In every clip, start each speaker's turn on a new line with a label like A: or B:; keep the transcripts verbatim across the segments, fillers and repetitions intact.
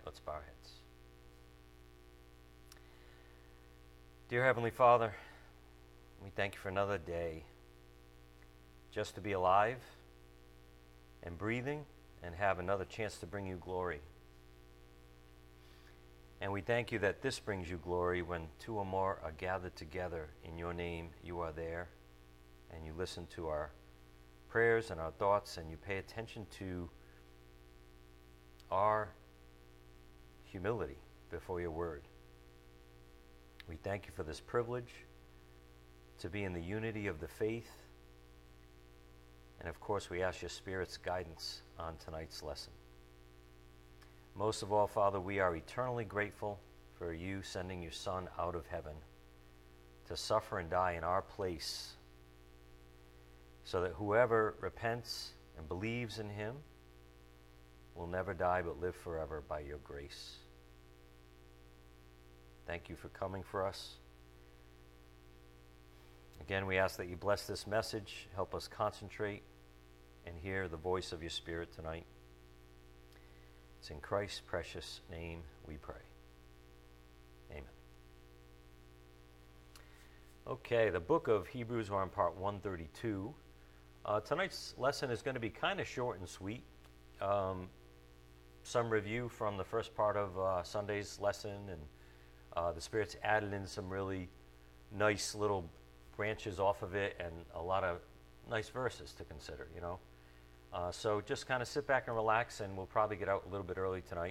A: Let's bow our heads. Dear Heavenly Father, we thank you for another day just to be alive and breathing and have another chance to bring you glory. And we thank you that this brings you glory when two or more are gathered together in your name. You are there, and you listen to our prayers and our thoughts, and you pay attention to our humility before your word. We thank you for this privilege to be in the unity of the faith. And of course, we ask your Spirit's guidance on tonight's lesson. Most of all, Father, we are eternally grateful for you sending your Son out of heaven to suffer and die in our place, so that whoever repents and believes in him will never die but live forever by your grace. Thank you for coming for us. Again, we ask that you bless this message, help us concentrate and hear the voice of your Spirit tonight. It's in Christ's precious name we pray. Amen. Okay, the book of Hebrews, we're on part one thirty-two. Uh, tonight's lesson is going to be kind of short and sweet. Um, some review from the first part of uh, Sunday's lesson, and uh, the Spirit's added in some really nice little branches off of it and a lot of nice verses to consider, you know. Uh, so just kind of sit back and relax, and we'll probably get out a little bit early tonight.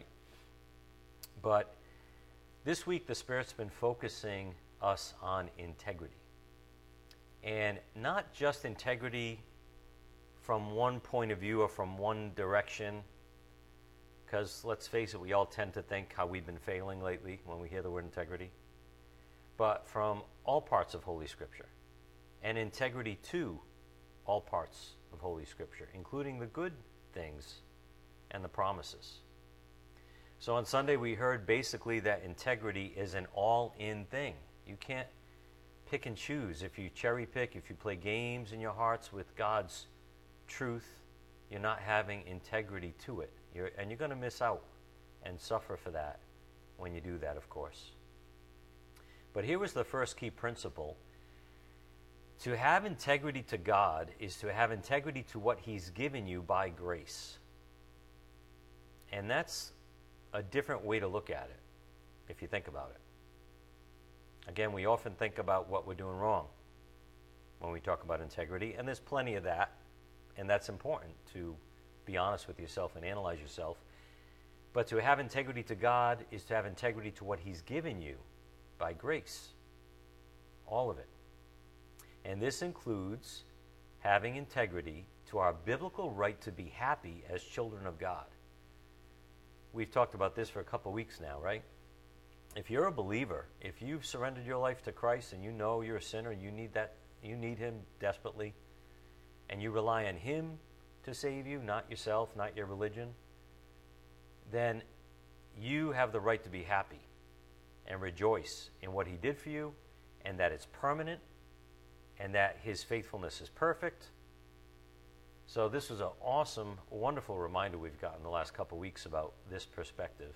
A: But this week, the Spirit's been focusing us on integrity. And not just integrity from one point of view or from one direction, because let's face it, we all tend to think how we've been failing lately when we hear the word integrity, but from all parts of Holy Scripture, and integrity to all parts of Holy Scripture, including the good things and the promises. So on Sunday we heard basically that integrity is an all-in thing. You can't pick and choose. If you cherry pick, if you play games in your hearts with God's truth, you're not having integrity to it. You're, and you're going to miss out and suffer for that when you do that, of course. But here was the first key principle. To have integrity to God is to have integrity to what He's given you by grace. And that's a different way to look at it, if you think about it. Again, we often think about what we're doing wrong when we talk about integrity, and there's plenty of that, and that's important to be honest with yourself and analyze yourself. But to have integrity to God is to have integrity to what He's given you by grace. All of it. And this includes having integrity to our biblical right to be happy as children of God. We've talked about this for a couple weeks now, right? If you're a believer, if you've surrendered your life to Christ and you know you're a sinner, you need that, you need Him desperately, and you rely on Him to save you, not yourself, not your religion, then you have the right to be happy and rejoice in what He did for you, and that it's permanent, and that His faithfulness is perfect. So this was an awesome, wonderful reminder we've gotten the last couple weeks about this perspective.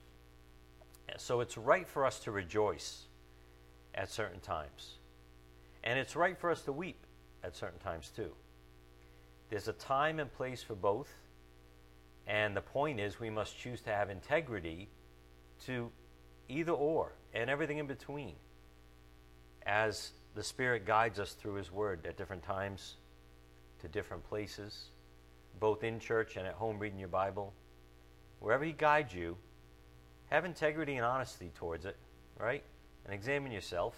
A: So it's right for us to rejoice at certain times. And it's right for us to weep at certain times too. There's a time and place for both. And the point is, we must choose to have integrity to either or and everything in between, as the Spirit guides us through His Word at different times, to different places, both in church and at home reading your Bible. Wherever He guides you, have integrity and honesty towards it, right? And examine yourself.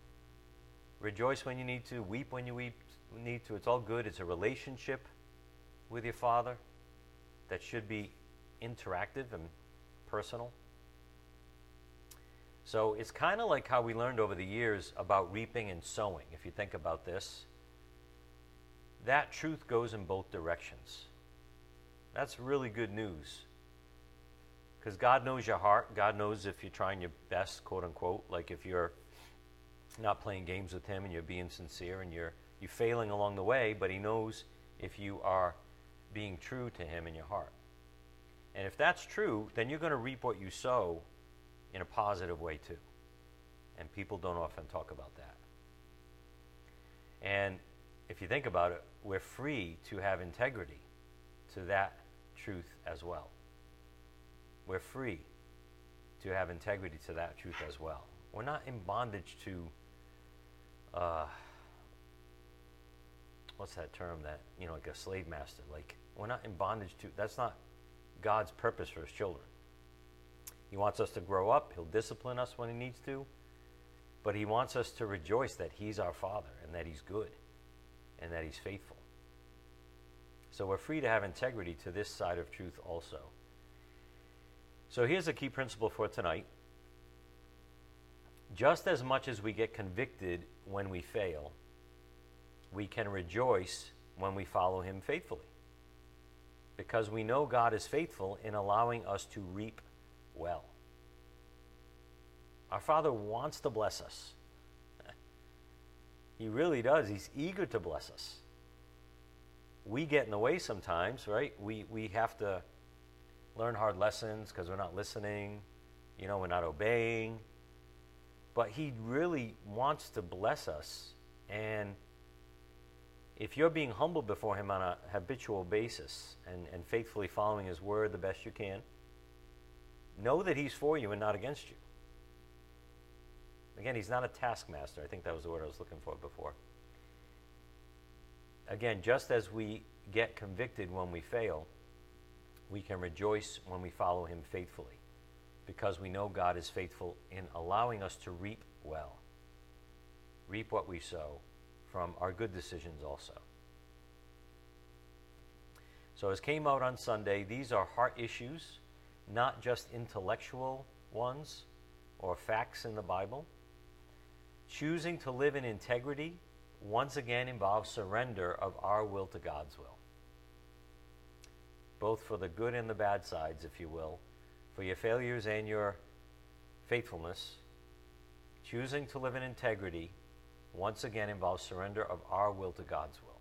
A: Rejoice when you need to, weep when you weep, need to. It's all good. It's a relationship with your Father that should be interactive and personal. So it's kind of like how we learned over the years about reaping and sowing. If you think about this, that truth goes in both directions. That's really good news. Because God knows your heart. God knows if you're trying your best, quote unquote, like if you're not playing games with Him and you're being sincere and you're, you're failing along the way, but He knows if you are being true to Him in your heart. And if that's true, then you're going to reap what you sow in a positive way too. And people don't often talk about that. And if you think about it, we're free to have integrity to that truth as well. We're free to have integrity to that truth as well. We're not in bondage to, uh, what's that term that, you know, like a slave master. Like, we're not in bondage to, that's not God's purpose for his children. He wants us to grow up. He'll discipline us when he needs to. But he wants us to rejoice that he's our Father and that he's good and that he's faithful. So we're free to have integrity to this side of truth also. So here's a key principle for tonight. Just as much as we get convicted when we fail, we can rejoice when we follow him faithfully. Because we know God is faithful in allowing us to reap well. Our Father wants to bless us. He really does. He's eager to bless us. We get in the way sometimes, right? We, we have to learn hard lessons because we're not listening. You know, we're not obeying. But he really wants to bless us. And if you're being humble before him on a habitual basis and, and faithfully following his word the best you can, know that he's for you and not against you. Again, he's not a taskmaster. I think that was the word I was looking for before. Again, just as we get convicted when we fail, we can rejoice when we follow him faithfully, because we know God is faithful in allowing us to reap well. Reap what we sow from our good decisions also. So as came out on Sunday, these are heart issues, not just intellectual ones or facts in the Bible. Choosing to live in integrity once again involves surrender of our will to God's will. Both for the good and the bad sides, if you will, for your failures and your faithfulness. Choosing to live in integrity once again involves surrender of our will to God's will.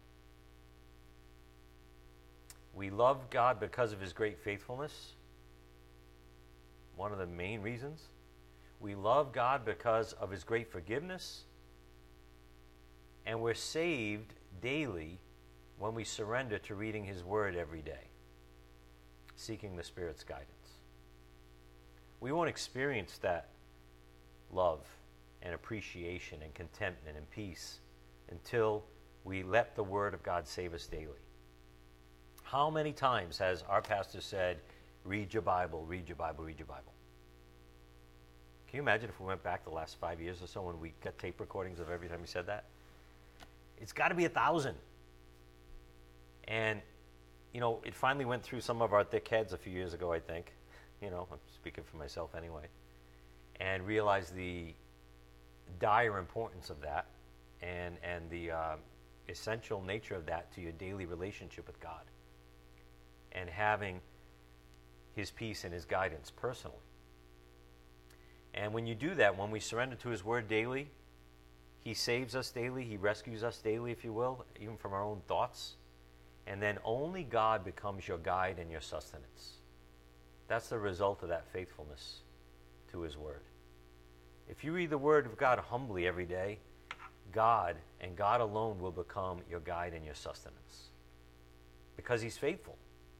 A: We love God because of his great faithfulness. One of the main reasons. We love God because of his great forgiveness. And we're saved daily when we surrender to reading his word every day, seeking the Spirit's guidance. We won't experience that love and appreciation and contentment and peace until we let the word of God save us daily. How many times has our pastor said, read your Bible, read your Bible, read your Bible? Can you imagine if we went back the last five years or so when we got tape recordings of every time he said that? It's got to be a thousand. And, you know, it finally went through some of our thick heads a few years ago, I think. You know, I'm speaking for myself anyway. And realized the dire importance of that and, and the uh, essential nature of that to your daily relationship with God. And having his peace and his guidance personally. And when you do that, when we surrender to his word daily, he saves us daily, he rescues us daily, if you will, even from our own thoughts. And then only God becomes your guide and your sustenance. That's the result of that faithfulness to his word. If you read the word of God humbly every day, God and God alone will become your guide and your sustenance. Because he's faithful.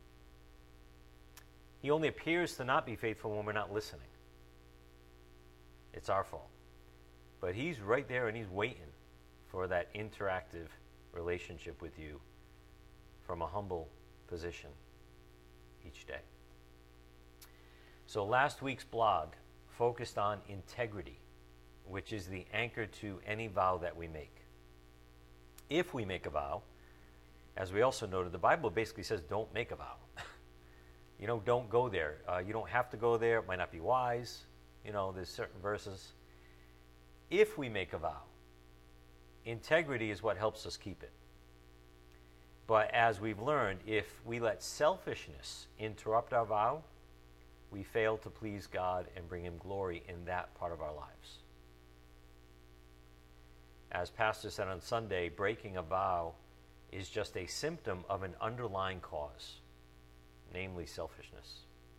A: He only appears to not be faithful when we're not listening. It's our fault. But he's right there and he's waiting for that interactive relationship with you from a humble position each day. So last week's blog focused on integrity, which is the anchor to any vow that we make. If we make a vow, as we also noted, the Bible basically says don't make a vow. You know, don't go there. Uh, you don't have to go there. It might not be wise. You know, there's certain verses. If we make a vow, integrity is what helps us keep it. But as we've learned, if we let selfishness interrupt our vow, we fail to please God and bring him glory in that part of our lives. As Pastor said on Sunday, breaking a vow is just a symptom of an underlying cause, namely selfishness.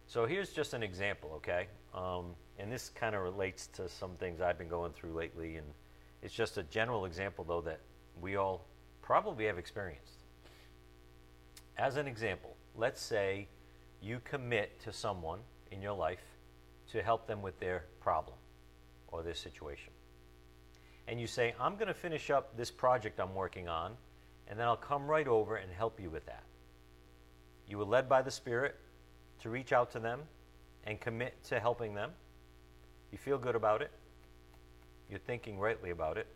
A: So here's just an example, okay? Um, and this kind of relates to some things I've been going through lately, and it's just a general example, though, that we all probably have experienced. As an example, let's say you commit to someone in your life to help them with their problem or their situation. And you say, I'm going to finish up this project I'm working on, and then I'll come right over and help you with that. You were led by the Spirit to reach out to them and commit to helping them. You feel good about it. You're thinking rightly about it.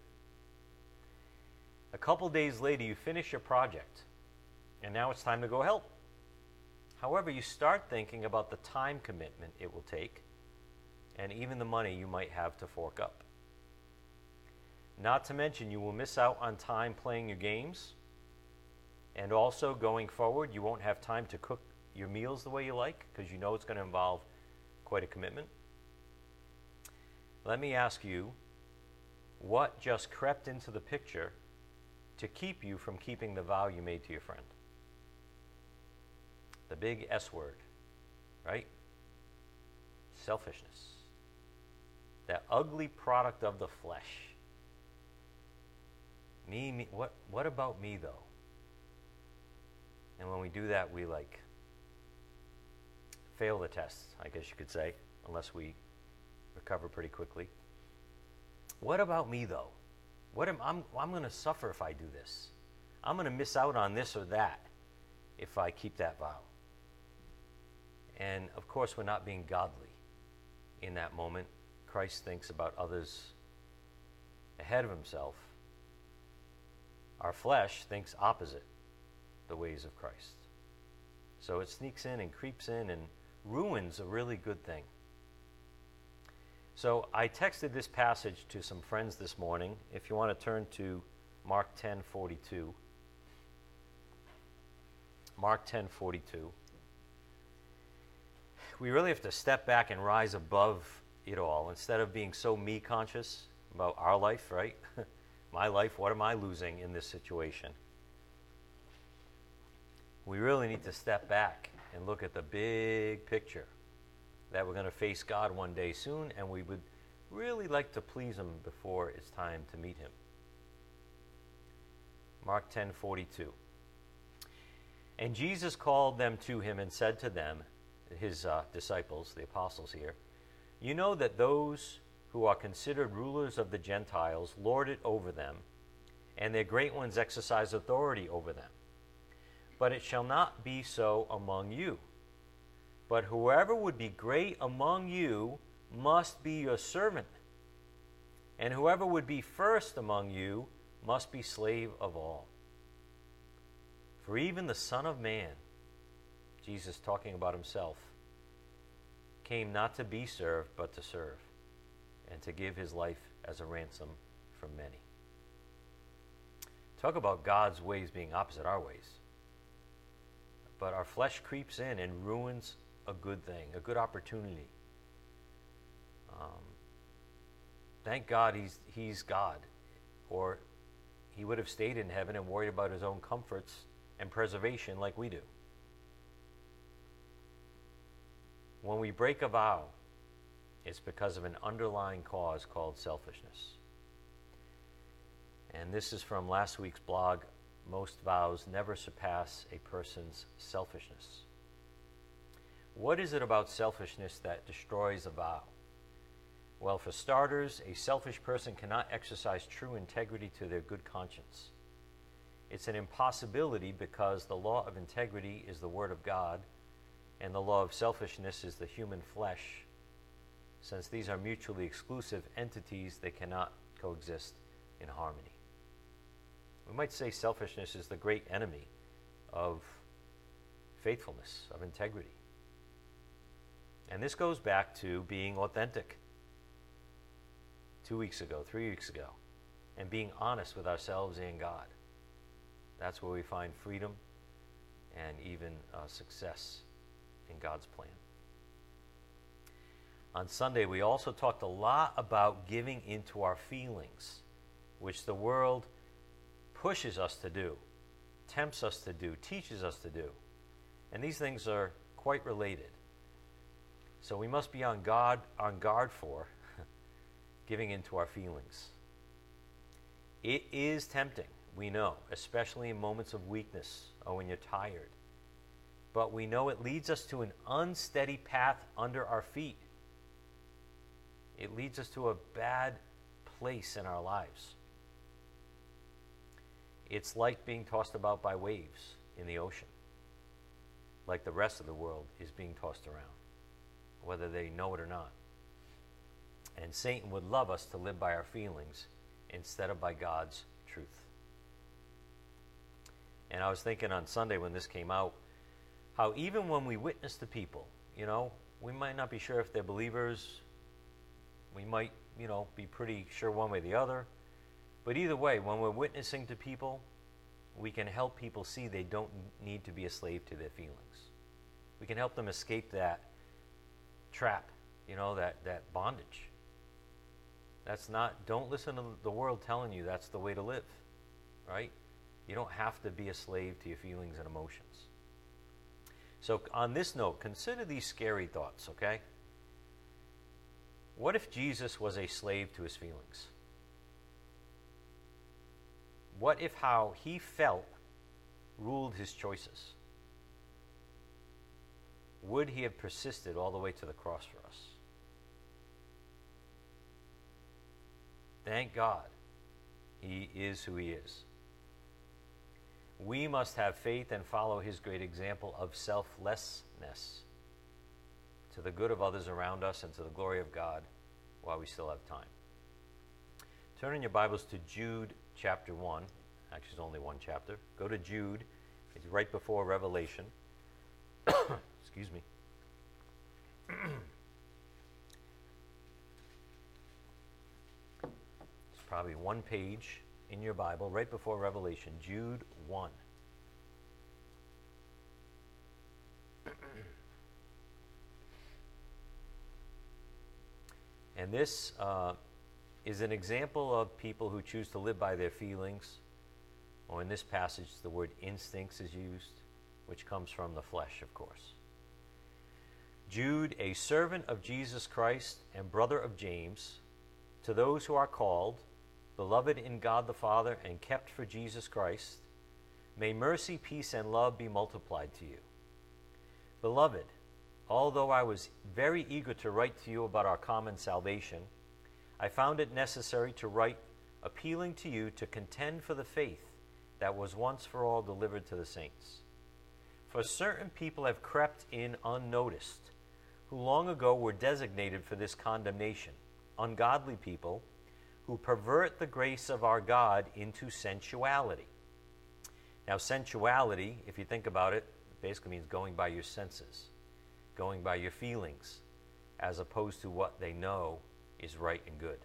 A: A couple days later, you finish your project, and now it's time to go help. However, you start thinking about the time commitment it will take and even the money you might have to fork up. Not to mention, you will miss out on time playing your games, and also going forward, you won't have time to cook your meals the way you like because you know it's going to involve quite a commitment. Let me ask you, what just crept into the picture to keep you from keeping the vow you made to your friend? The big S word, right? Selfishness. That ugly product of the flesh. Me, me, what, what about me, though? And when we do that, we like fail the test, I guess you could say, unless we recover pretty quickly. What about me, though? What am I'm I'm going to suffer if I do this. I'm going to miss out on this or that if I keep that vow. And of course, we're not being godly in that moment. Christ thinks about others ahead of himself. Our flesh thinks opposite the ways of Christ. So it sneaks in and creeps in and ruins a really good thing. So I texted this passage to some friends this morning. If you want to turn to Mark ten forty-two. Mark ten forty-two. We really have to step back and rise above it all. Instead of being so me-conscious about our life, right? My life, what am I losing in this situation? We really need to step back and look at the big picture, that we're going to face God one day soon, and we would really like to please him before it's time to meet him. Mark ten forty-two. And Jesus called them to him and said to them, his uh, disciples, the apostles here, you know that those who are considered rulers of the Gentiles lord it over them, and their great ones exercise authority over them. But it shall not be so among you. But whoever would be great among you must be your servant. And whoever would be first among you must be slave of all. For even the Son of Man, Jesus talking about himself, came not to be served, but to serve, and to give his life as a ransom for many. Talk about God's ways being opposite our ways. But our flesh creeps in and ruins a good thing, a good opportunity. Um, thank God he's, he's God, or he would have stayed in heaven and worried about his own comforts and preservation like we do. When we break a vow, it's because of an underlying cause called selfishness. And this is from last week's blog. Most vows never surpass a person's selfishness. What is it about selfishness that destroys a vow? Well, for starters, a selfish person cannot exercise true integrity to their good conscience. It's an impossibility because the law of integrity is the Word of God, and the law of selfishness is the human flesh. Since these are mutually exclusive entities, they cannot coexist in harmony. We might say selfishness is the great enemy of faithfulness, of integrity. And this goes back to being authentic two weeks ago, three weeks ago, and being honest with ourselves and God. That's where we find freedom and even uh, success in God's plan. On Sunday, we also talked a lot about giving into our feelings, which the world pushes us to do, tempts us to do, teaches us to do. And these things are quite related. So we must be on guard, on guard for giving in to our feelings. It is tempting, we know, especially in moments of weakness or when you're tired. But we know it leads us to an unsteady path under our feet. It leads us to a bad place in our lives. It's like being tossed about by waves in the ocean, like the rest of the world is being tossed around, whether they know it or not. And Satan would love us to live by our feelings instead of by God's truth. And I was thinking on Sunday when this came out, how even when we witness to people, you know, we might not be sure if they're believers. We might, you know, be pretty sure one way or the other. But either way, when we're witnessing to people, we can help people see they don't need to be a slave to their feelings. We can help them escape that trap, you know, that, that bondage. That's not, don't listen to the world telling you that's the way to live, right? You don't have to be a slave to your feelings and emotions. So on this note, consider these scary thoughts, okay? What if Jesus was a slave to his feelings? What if how he felt ruled his choices? Would he have persisted all the way to the cross for us? Thank God he is who he is. We must have faith and follow his great example of selflessness to the good of others around us and to the glory of God while we still have time. Turn in your Bibles to Jude chapter one. Actually, it's only one chapter. Go to Jude. It's right before Revelation. Excuse me. It's probably one page in your Bible, right before Revelation, Jude one. And this uh, is an example of people who choose to live by their feelings, or in this passage, the word instincts is used, which comes from the flesh, of course. Jude, a servant of Jesus Christ and brother of James, to those who are called, beloved in God the Father, and kept for Jesus Christ, may mercy, peace, and love be multiplied to you. Beloved, although I was very eager to write to you about our common salvation, I found it necessary to write appealing to you to contend for the faith that was once for all delivered to the saints. For certain people have crept in unnoticed, who long ago were designated for this condemnation, ungodly people, who pervert the grace of our God into sensuality. Now, sensuality, if you think about it, basically means going by your senses, going by your feelings, as opposed to what they know is right and good.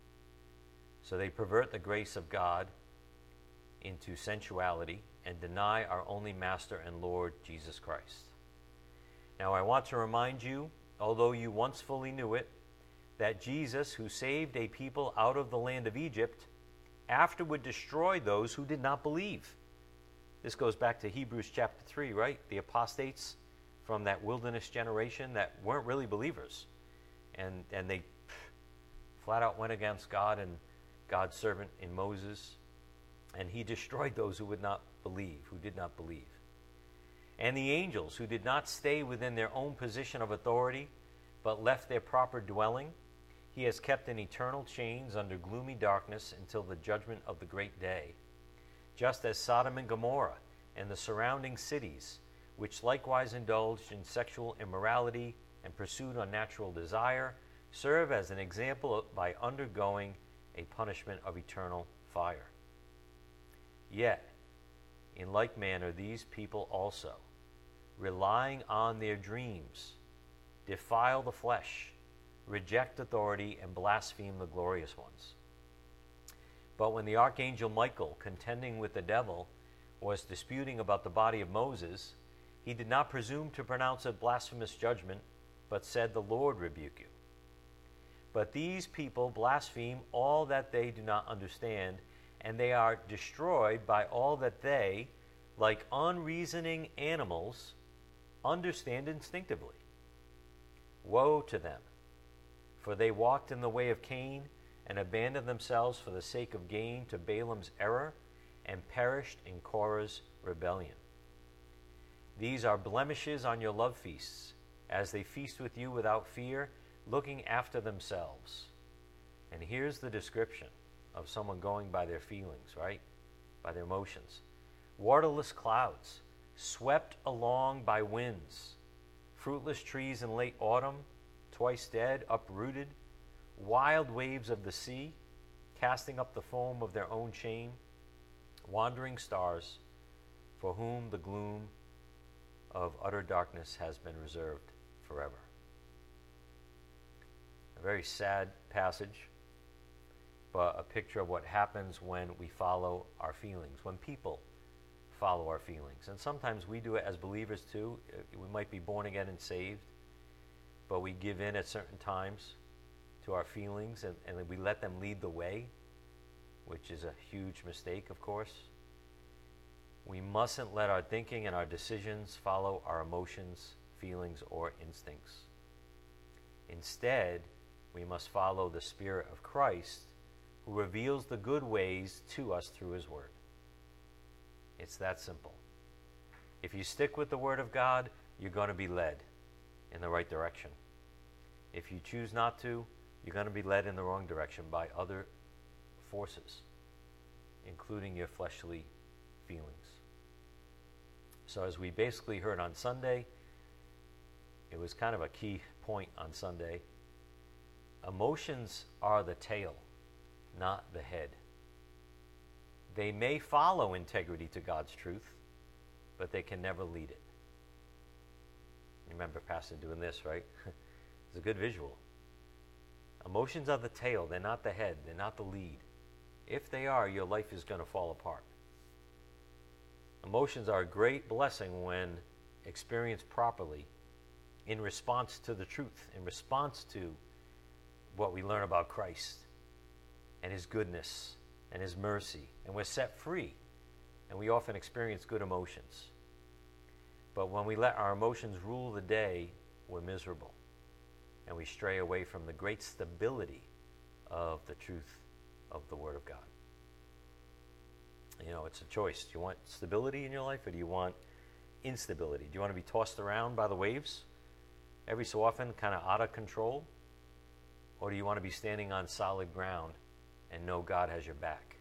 A: So they pervert the grace of God into sensuality and deny our only Master and Lord, Jesus Christ. Now, I want to remind you, although you once fully knew it, that Jesus, who saved a people out of the land of Egypt, afterward destroyed those who did not believe. This goes back to Hebrews chapter three, right? The apostates from that wilderness generation that weren't really believers. And, and they flat out went against God and God's servant in Moses. And he destroyed those who would not believe, who did not believe. And the angels who did not stay within their own position of authority, but left their proper dwelling, he has kept in eternal chains under gloomy darkness until the judgment of the great day. Just as Sodom and Gomorrah and the surrounding cities, which likewise indulged in sexual immorality and pursued unnatural desire, serve as an example by undergoing a punishment of eternal fire. Yet, in like manner, these people also, relying on their dreams, defile the flesh, reject authority, and blaspheme the glorious ones. But when the archangel Michael, contending with the devil, was disputing about the body of Moses, he did not presume to pronounce a blasphemous judgment, but said, "The Lord rebuke you." But these people blaspheme all that they do not understand, and they are destroyed by all that they, like unreasoning animals, understand instinctively. Woe to them, for they walked in the way of Cain and abandoned themselves for the sake of gain to Balaam's error and perished in Korah's rebellion. These are blemishes on your love feasts, as they feast with you without fear, looking after themselves. And here's the description of someone going by their feelings, right? By their emotions. Waterless clouds, swept along by winds, fruitless trees in late autumn, twice dead, uprooted, wild waves of the sea, casting up the foam of their own shame, wandering stars, for whom the gloom of utter darkness has been reserved forever. A very sad passage, but a picture of what happens when we follow our feelings, when people follow our feelings. And sometimes we do it as believers too. We might be born again and saved, but we give in at certain times to our feelings, and, and we let them lead the way, which is a huge mistake, of course. We mustn't let our thinking and our decisions follow our emotions, feelings, or instincts. Instead, we must follow the Spirit of Christ, who reveals the good ways to us through His Word. It's that simple. If you stick with the Word of God, you're going to be led in the right direction. If you choose not to, you're going to be led in the wrong direction by other forces, including your fleshly feelings. So as we basically heard on Sunday, it was kind of a key point on Sunday. Emotions are the tail, not the head. They may follow integrity to God's truth, but they can never lead it. You remember Pastor doing this, right? It's a good visual. Emotions are the tail, they're not the head, they're not the lead. If they are, your life is going to fall apart. Emotions are a great blessing when experienced properly in response to the truth, in response to what we learn about Christ and His goodness and His mercy, and we're set free, and we often experience good emotions. But when we let our emotions rule the day, we're miserable, and we stray away from the great stability of the truth of the Word of God. You know, it's a choice. Do you want stability in your life, or do you want instability? Do you want to be tossed around by the waves every so often, kind of out of control? Or do you want to be standing on solid ground and know God has your back?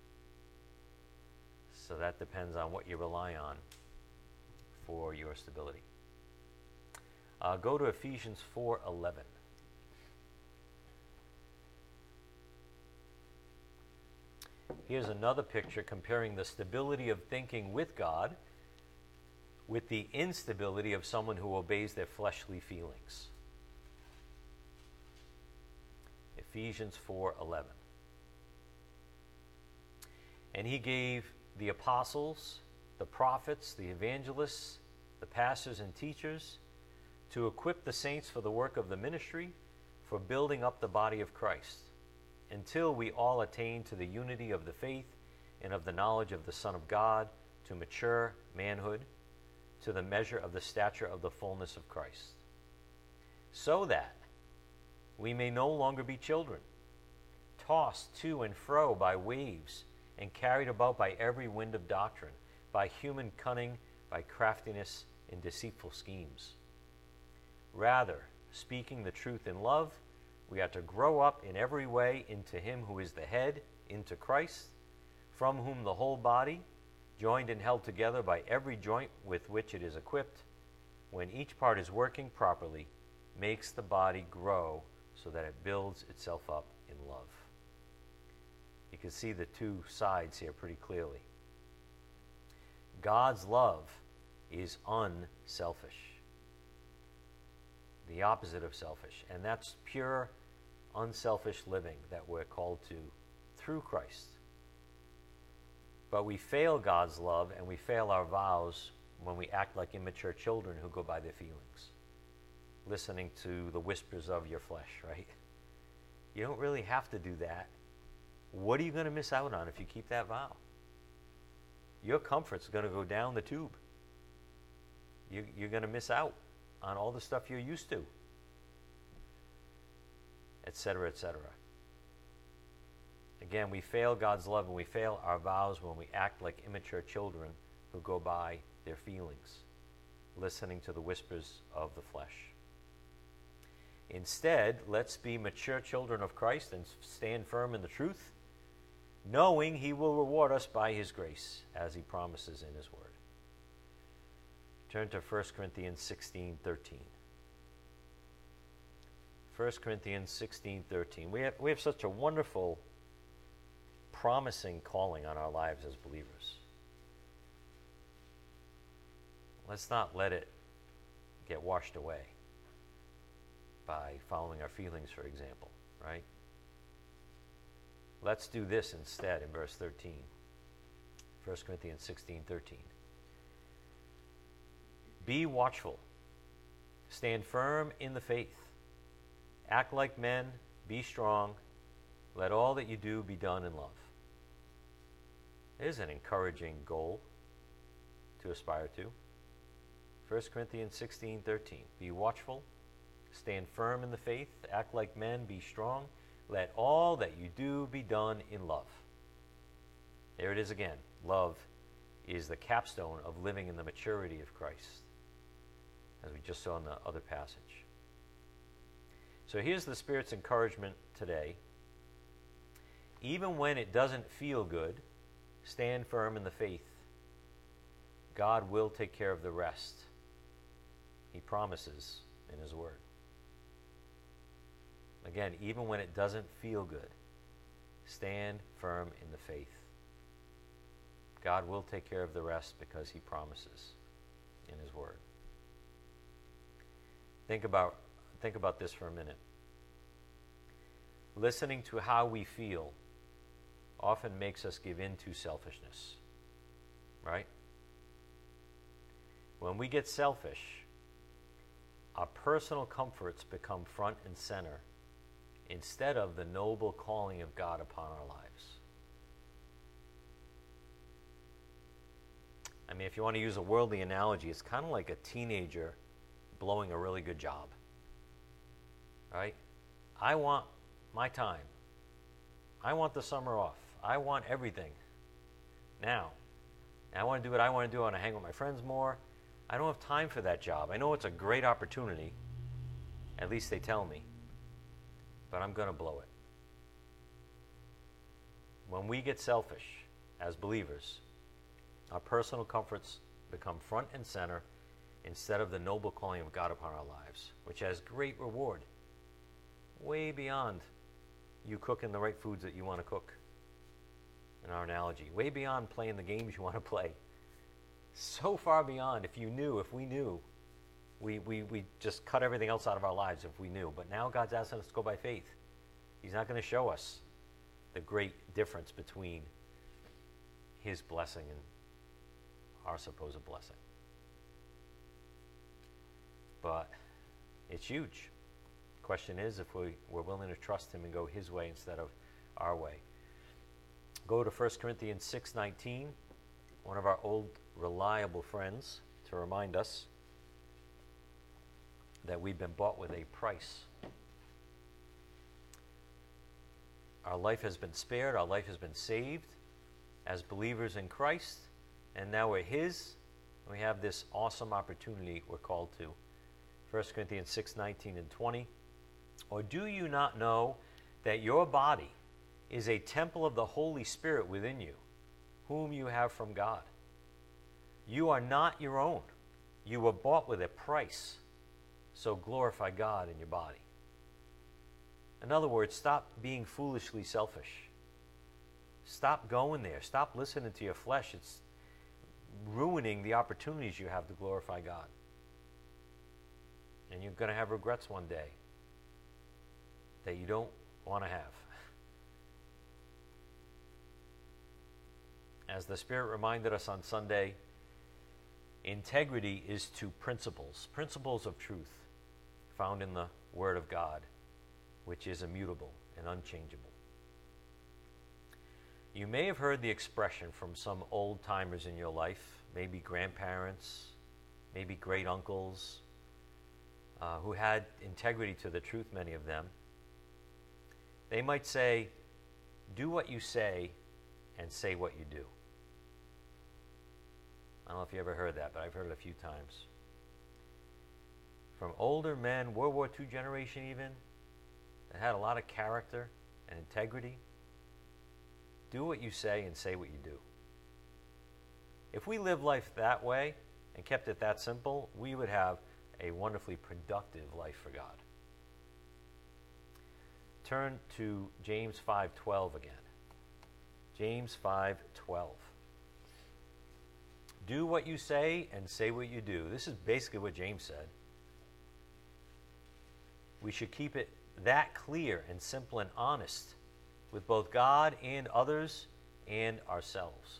A: So that depends on what you rely on for your stability. Uh, go to Ephesians four eleven. Here's another picture comparing the stability of thinking with God with the instability of someone who obeys their fleshly feelings. Ephesians four eleven. And He gave the apostles, the prophets, the evangelists, the pastors and teachers to equip the saints for the work of the ministry, for building up the body of Christ, until we all attain to the unity of the faith and of the knowledge of the Son of God, to mature manhood, to the measure of the stature of the fullness of Christ, so that we may no longer be children, tossed to and fro by waves and carried about by every wind of doctrine, by human cunning, by craftiness in deceitful schemes. Rather, speaking the truth in love, we are to grow up in every way into Him who is the head, into Christ, from whom the whole body, joined and held together by every joint with which it is equipped, when each part is working properly, makes the body grow so that it builds itself up in love. You can see the two sides here pretty clearly. God's love is unselfish, the opposite of selfish, and that's pure, unselfish living that we're called to through Christ. But we fail God's love and we fail our vows when we act like immature children who go by their feelings, listening to the whispers of your flesh, right? You don't really have to do that. What are you going to miss out on if you keep that vow? Your comfort's going to go down the tube. You, you're going to miss out on all the stuff you're used to et cetera, et cetera. Again, we fail God's love and we fail our vows when we act like immature children who go by their feelings, listening to the whispers of the flesh. Instead, let's be mature children of Christ and stand firm in the truth, knowing he will reward us by his grace, as he promises in his word. Turn to First Corinthians sixteen thirteen. First Corinthians sixteen thirteen. We have, we have such a wonderful, promising calling on our lives as believers. Let's not let it get washed away by following our feelings, for example, right? Let's do this instead in verse thirteen. First Corinthians sixteen thirteen. Be watchful. Stand firm in the faith. Act like men. Be strong. Let all that you do be done in love. It is an encouraging goal to aspire to. First Corinthians sixteen thirteen. Be watchful. Stand firm in the faith. Act like men. Be strong. Let all that you do be done in love. There it is again. Love is the capstone of living in the maturity of Christ, as we just saw in the other passage. So here's the Spirit's encouragement today. Even when it doesn't feel good, stand firm in the faith. God will take care of the rest. He promises in his word. Again, even when it doesn't feel good, stand firm in the faith. God will take care of the rest because he promises in his word. Think about, think about this for a minute. Listening to how we feel often makes us give in to selfishness, right? When we get selfish, our personal comforts become front and center instead of the noble calling of God upon our lives. I mean, if you want to use a worldly analogy, it's kind of like a teenager blowing a really good job, right? I want my time. I want the summer off. I want everything now. I want to do what I want to do. I want to hang with my friends more. I don't have time for that job. I know it's a great opportunity. At least they tell me. But I'm going to blow it. When we get selfish as believers, our personal comforts become front and center instead of the noble calling of God upon our lives, which has great reward, way beyond you cooking the right foods that you want to cook, in our analogy, way beyond playing the games you want to play. So far beyond, if you knew, if we knew, we, we, we just cut everything else out of our lives if we knew. But now God's asking us to go by faith. He's not going to show us the great difference between his blessing and our supposed blessing. But it's huge. Question is if we, we're willing to trust him and go his way instead of our way. Go to First Corinthians six nineteen, one of our old reliable friends, to remind us that we've been bought with a price. Our life has been spared. Our life has been saved as believers in Christ. And now we're his. We have this awesome opportunity we're called to. First Corinthians six nineteen and twenty. Or do you not know that your body is a temple of the Holy Spirit within you, whom you have from God? You are not your own. You were bought with a price. So glorify God in your body. In other words, stop being foolishly selfish. Stop going there. Stop listening to your flesh. It's ruining the opportunities you have to glorify God. And you're going to have regrets one day that you don't want to have. As the Spirit reminded us on Sunday, integrity is to principles, principles of truth found in the Word of God, which is immutable and unchangeable. You may have heard the expression from some old timers in your life, maybe grandparents, maybe great uncles, uh, who had integrity to the truth, many of them. They might say, do what you say and say what you do. I don't know if you ever heard that, but I've heard it a few times. From older men, World War Two generation even, that had a lot of character and integrity. Do what you say and say what you do. If we lived life that way and kept it that simple, we would have a wonderfully productive life for God. Turn to James five twelve again. James five twelve. Do what you say and say what you do. This is basically what James said. We should keep it that clear and simple and honest with both God and others and ourselves.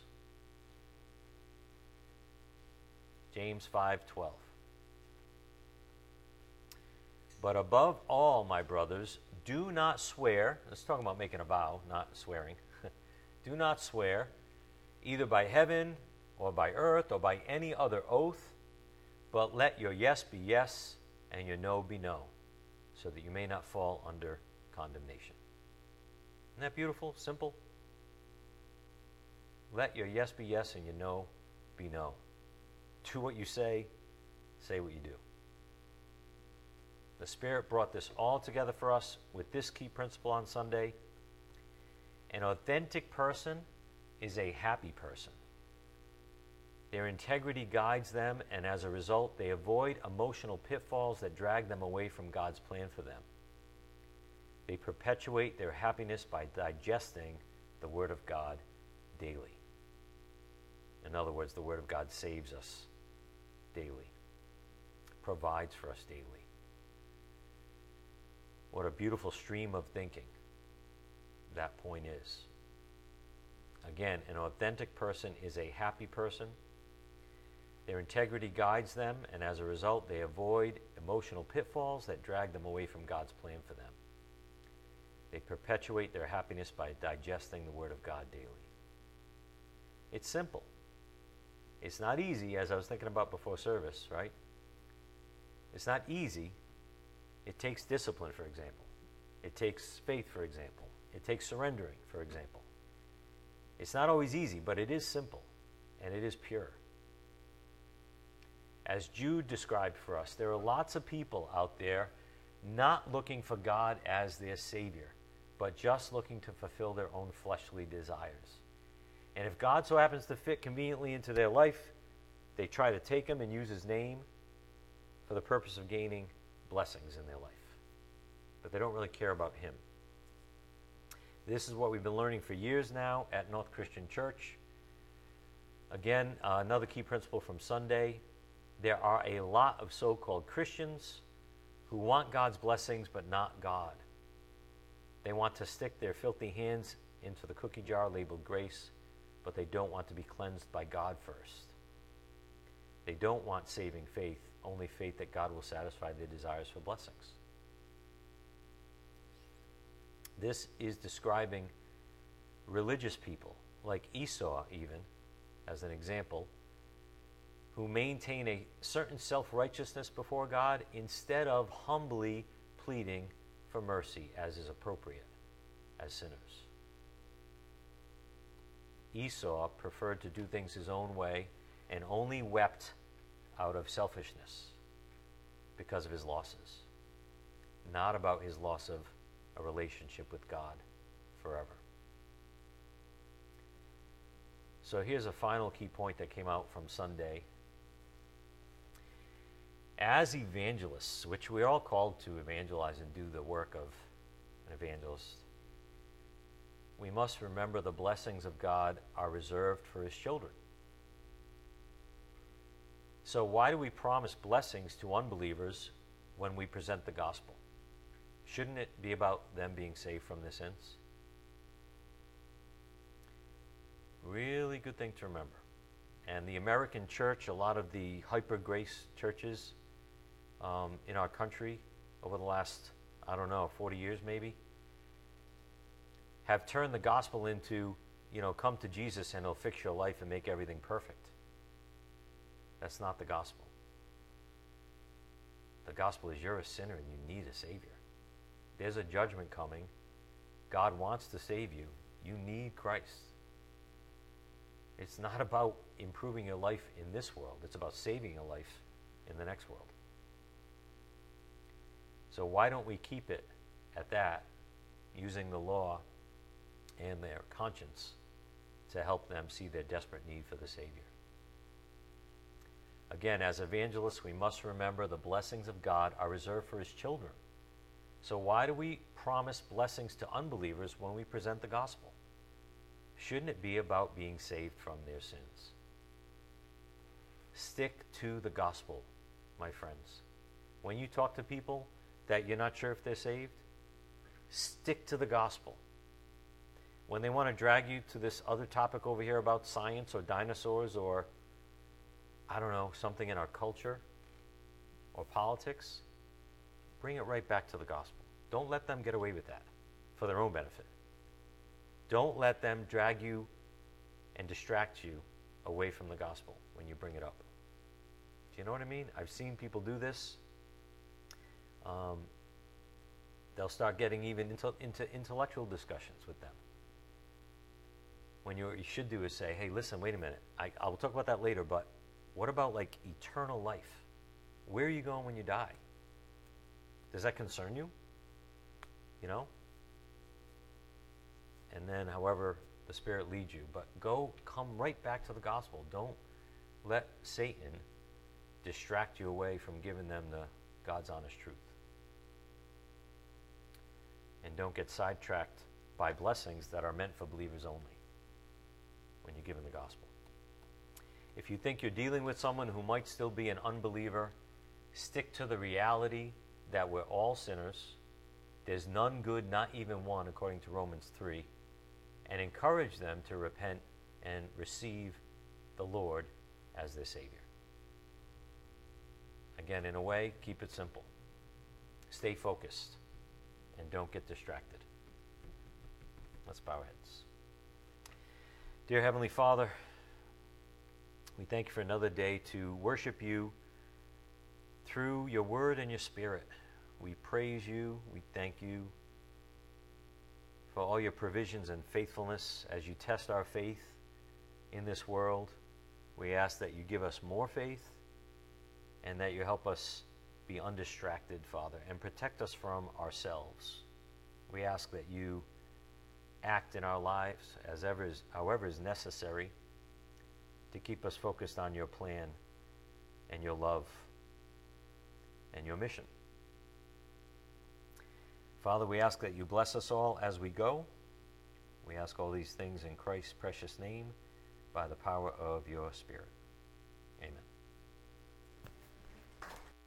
A: James five twelve. But above all, my brothers, do not swear. Let's talk about making a vow, not swearing. Do not swear, either by heaven or by earth or by any other oath, but let your yes be yes and your no be no, so that you may not fall under condemnation. Isn't that beautiful? Simple? Let your yes be yes and your no be no. Do what you say, say what you do. The Spirit brought this all together for us with this key principle on Sunday. An authentic person is a happy person. Their integrity guides them, and as a result, they avoid emotional pitfalls that drag them away from God's plan for them. They perpetuate their happiness by digesting the Word of God daily. In other words, the Word of God saves us daily, provides for us daily. What a beautiful stream of thinking that point is. Again, an authentic person is a happy person. Their integrity guides them, and as a result, they avoid emotional pitfalls that drag them away from God's plan for them. They perpetuate their happiness by digesting the Word of God daily. It's simple. It's not easy, as I was thinking about before service, right? It's not easy. It takes discipline, for example. It takes faith, for example. It takes surrendering, for example. It's not always easy, but it is simple, and it is pure. As Jude described for us, there are lots of people out there not looking for God as their Savior, but just looking to fulfill their own fleshly desires. And if God so happens to fit conveniently into their life, they try to take Him and use His name for the purpose of gaining blessings in their life. But they don't really care about Him. This is what we've been learning for years now at North Christian Church. Again, uh, another key principle from Sunday. There are a lot of so-called Christians who want God's blessings but not God. They want to stick their filthy hands into the cookie jar labeled grace, but they don't want to be cleansed by God first. They don't want saving faith, only faith that God will satisfy their desires for blessings. This is describing religious people, like Esau even, as an example, who maintain a certain self-righteousness before God instead of humbly pleading for mercy as is appropriate as sinners. Esau preferred to do things his own way and only wept out of selfishness because of his losses, not about his loss of a relationship with God forever. So here's a final key point that came out from Sunday. As evangelists, which we're all called to evangelize and do the work of an evangelist, we must remember the blessings of God are reserved for His children. So why do we promise blessings to unbelievers when we present the gospel? Shouldn't it be about them being saved from their sins? Really good thing to remember. And the American church, a lot of the hyper-grace churches um, in our country over the last, I don't know, forty years maybe, have turned the gospel into, you know, come to Jesus and He'll fix your life and make everything perfect. That's not the gospel. The gospel is you're a sinner and you need a Savior. There's a judgment coming. God wants to save you. You need Christ. It's not about improving your life in this world. It's about saving your life in the next world. So why don't we keep it at that, using the law and their conscience to help them see their desperate need for the Savior? Again, as evangelists, we must remember the blessings of God are reserved for his children. So why do we promise blessings to unbelievers when we present the gospel? Shouldn't it be about being saved from their sins? Stick to the gospel, my friends. When you talk to people that you're not sure if they're saved, stick to the gospel. When they want to drag you to this other topic over here about science or dinosaurs or, I don't know, something in our culture or politics, bring it right back to the gospel. Don't let them get away with that for their own benefit. Don't let them drag you and distract you away from the gospel when you bring it up. Do you know what I mean? I've seen people do this. Um, they'll start getting even into, into intellectual discussions with them. When you, what you should do is say, hey, listen, wait a minute. I, I'll talk about that later, but what about like eternal life? Where are you going when you die? Does that concern you? You know? And then however the Spirit leads you. But go, come right back to the gospel. Don't let Satan distract you away from giving them the God's honest truth. And don't get sidetracked by blessings that are meant for believers only when you give them the gospel. If you think you're dealing with someone who might still be an unbeliever, stick to the reality that we're all sinners. There's none good, not even one, according to Romans three. And encourage them to repent and receive the Lord as their Savior. Again, in a way, keep it simple. Stay focused and don't get distracted. Let's bow our heads. Dear Heavenly Father, we thank you for another day to worship you through your word and your Spirit. We praise you. We thank you for all your provisions and faithfulness as you test our faith in this world. We ask that you give us more faith and that you help us be undistracted, Father, and protect us from ourselves. We ask that you act in our lives as ever is, however is necessary to keep us focused on your plan and your love and your mission. Father, we ask that you bless us all as we go. We ask all these things in Christ's precious name by the power of your Spirit. Amen.